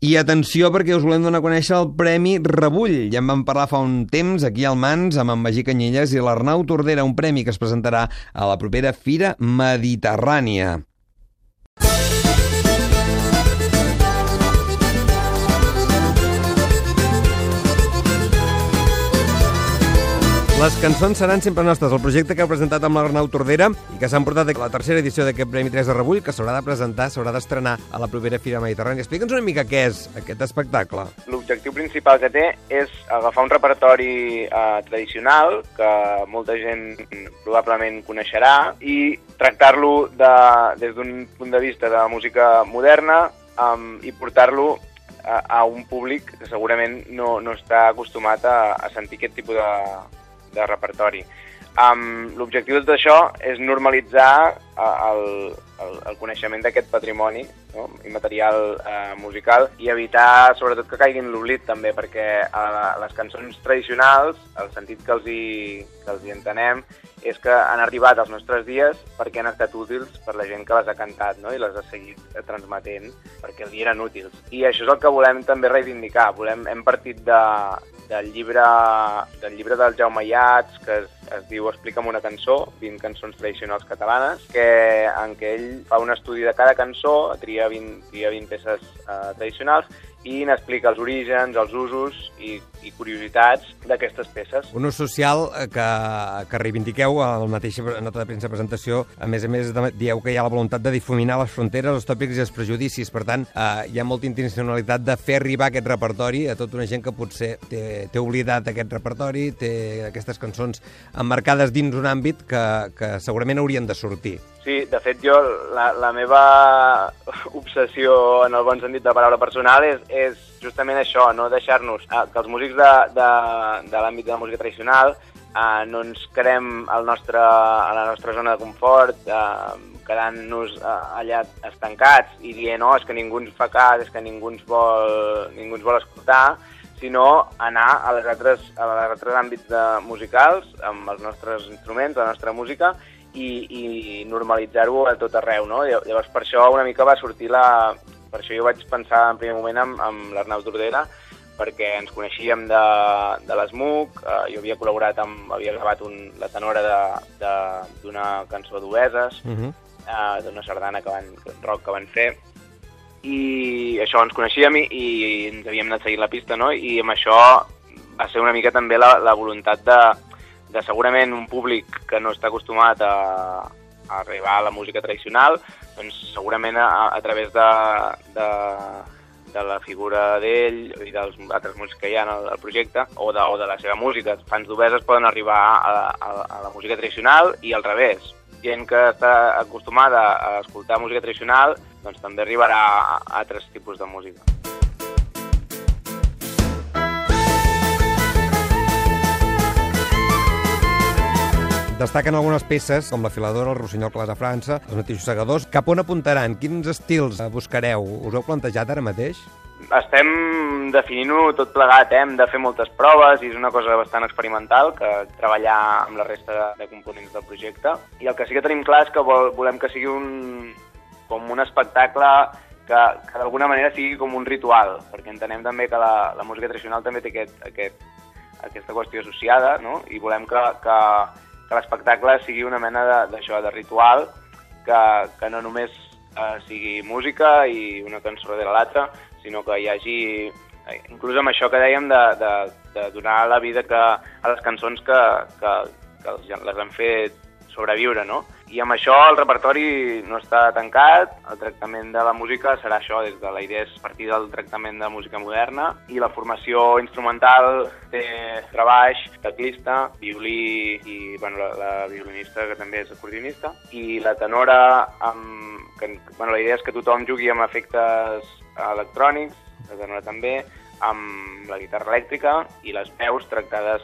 I atenció, perquè us volem donar a conèixer el Premi Rebull. Ja en vam parlar fa un temps aquí al Mans amb en Magí Canyelles i l'Arnau Tordera, un premi que es presentarà a la propera Fira Mediterrània. Les cançons seran sempre nostres. El projecte que heu presentat amb l'Arnau Tordera i que s'han portat a la tercera edició d'aquest Premi 3 de Rebull, que s'haurà de presentar, s'haurà d'estrenar a la propera Fira Mediterrània. Explica'ns una mica què és aquest espectacle. L'objectiu principal que té és agafar un repertori tradicional que molta gent probablement coneixerà i tractar-lo des d'un punt de vista de música moderna i portar-lo a un públic que segurament no està acostumat a sentir aquest tipus de repertori. L'objectiu de tot això és normalitzar el coneixement d'aquest patrimoni, no? Immaterial musical, i evitar sobretot que caiguin l'oblit també, perquè les cançons tradicionals, el sentit que els hi entenem és que han arribat als nostres dies perquè han estat útils per la gent que les ha cantat, no? I les ha seguit transmetent perquè els eren útils. I això és el que volem també reivindicar. Hem partit del llibre del Jaume Iats, que es diu Explica'm una cançó, 20 cançons tradicionals catalanes, en què ell fa un estudi de cada cançó, tria 20 peces tradicionals, i n'explica els orígens, els usos i curiositats d'aquestes peces. Un ús social que reivindiqueu a la mateixa nota de premsa presentació. A més, dieu que hi ha la voluntat de difuminar les fronteres, els tòpics i els prejudicis. Per tant, hi ha molta intencionalitat de fer arribar aquest repertori a tota una gent que potser té oblidat aquest repertori, té aquestes cançons emmarcades dins un àmbit que segurament haurien de sortir. Sí, de fet, jo, la meva obsessió, en el bon sentit de la paraula personal, és justament això, no deixar-nos que els músics de l'àmbit de la música tradicional no ens quedem a la nostra zona de confort, quedant-nos allà estancats i dient, no, és que ningú ens fa cas, és que ningú ens vol escoltar, sinó anar a les altres àmbits musicals, amb els nostres instruments, la nostra música, i normalitzar-ho a tot arreu, no? Llavors, per això una mica va sortir Per això jo vaig pensar en primer moment amb l'Arnau Tordera, perquè ens coneixíem de l'ESMUC, jo havia col·laborat havia gravat la tenora d'una cançó d'Obeses, d'una sardana rock que van fer, i això, ens coneixíem i ens havíem anat seguint la pista, no? I amb això va ser una mica també la voluntat de segurament un públic que no està acostumat a arribar a la música tradicional, doncs segurament a través de la figura d'ell i dels altres músics que hi ha al projecte, o de la seva música, fans d'Obeses poden arribar a la música tradicional i al revés. Gent que està acostumada a escoltar música tradicional, doncs també arribarà a altres tipus de música. Destaquen algunes peces, com la filadora, el rossinyol clas a França, els mateixos segadors. Cap on apuntaran? Quins estils buscareu? Us heu plantejat ara mateix? Estem definint-ho tot plegat, hem de fer moltes proves i és una cosa bastant experimental, que treballar amb la resta de components del projecte. I el que sí que tenim clar és que volem que sigui com un espectacle que d'alguna manera sigui com un ritual, perquè entenem també que la música tradicional també té aquesta qüestió associada, no? I volem que l'espectacle sigui una mena de ritual, que no només sigui música i una cançó darrere l'altra, sinó que hi hagi, inclús amb això que dèiem, de donar la vida a les cançons que les han fet sobreviure, no? I amb això el repertori no està tancat, el tractament de la música serà això, la idea és partir del tractament de música moderna, i la formació instrumental té trabaix, teclista, violí i la violinista, que també és acordionista, i la tenora, la idea és que tothom jugui amb efectes electrònics, la tenora també, amb la guitarra elèctrica i les veus tractades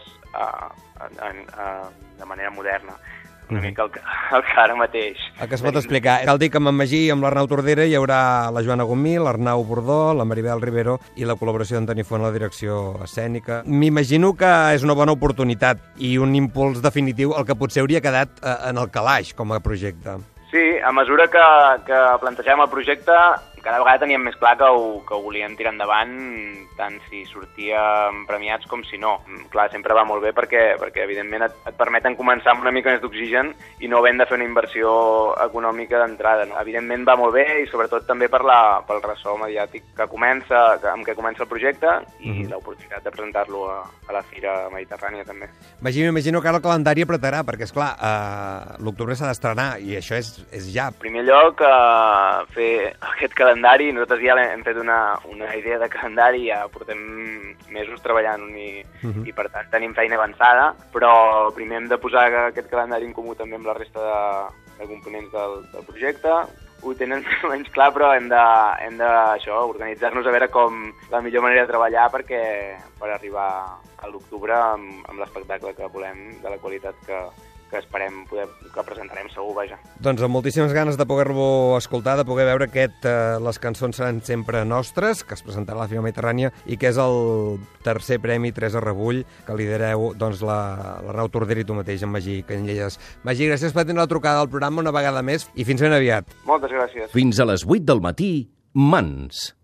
de manera moderna. Una mica el que ara mateix. El que es pot explicar. Cal dir que amb en Magí i amb l'Arnau Tordera hi haurà la Joana Gomí, l'Arnau Bordó, la Maribel Rivero i la col·laboració d'Antoni Font a la direcció escènica. M'imagino que és una bona oportunitat i un impuls definitiu el que potser hauria quedat en el calaix com a projecte. Sí, a mesura que plantegem el projecte cada vegada teníem més clar que ho volíem tirar endavant, tant si sortíem premiats com si no. Clar, sempre va molt bé perquè evidentment et permeten començar amb una mica més d'oxigen i no havent de fer una inversió econòmica d'entrada. No? Evidentment va molt bé i sobretot també pel ressò mediàtic amb què comença el projecte i l'oportunitat de presentar-lo a la Fira Mediterrània també. M'imagino que ara el calendari apretarà, perquè esclar, l'octubre s'ha d'estrenar i això és ja. En primer lloc, fer aquest calendari, nosaltres ja hem fet una idea de calendari, ja portem mesos treballant-hi i per tant tenim feina avançada, però primer hem de posar aquest calendari en comú també amb la resta de components del projecte. Ho tenen menys clar, però hem de organitzar-nos a veure com la millor manera de treballar per arribar a l'octubre amb l'espectacle que volem, de la qualitat que esperem que presentarem segur, vaja. Doncs amb moltíssimes ganes de poder-lo escoltar, de poder veure que les cançons seran sempre nostres, que es presentarà a la Fira Mediterrània i que és el tercer premi Teresa Rebull, que lidereu doncs, l'Arnau Tordera i tu mateix, en Magí Canyelles. Magí, gràcies per tenir la trucada al programa una vegada més i fins ben aviat. Moltes gràcies. Fins a les 8 del matí, Mans.